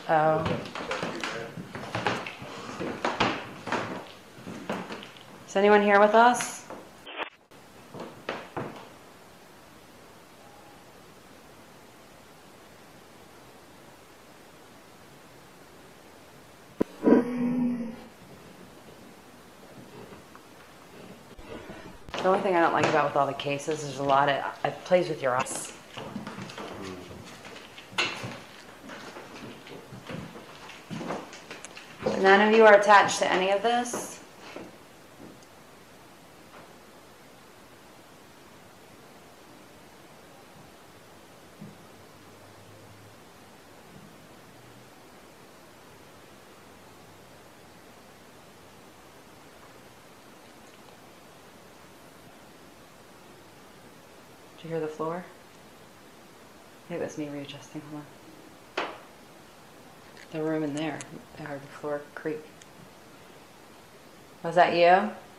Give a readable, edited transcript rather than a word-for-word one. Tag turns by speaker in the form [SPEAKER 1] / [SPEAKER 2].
[SPEAKER 1] Oh. Is anyone here with us? The only thing I don't like about with all the cases, there's a lot of, it plays with your eyes. None of you are attached to any of this? Did you hear the floor? I think that's me readjusting. Hold on. The room in there, I heard the floor creak. Was that you?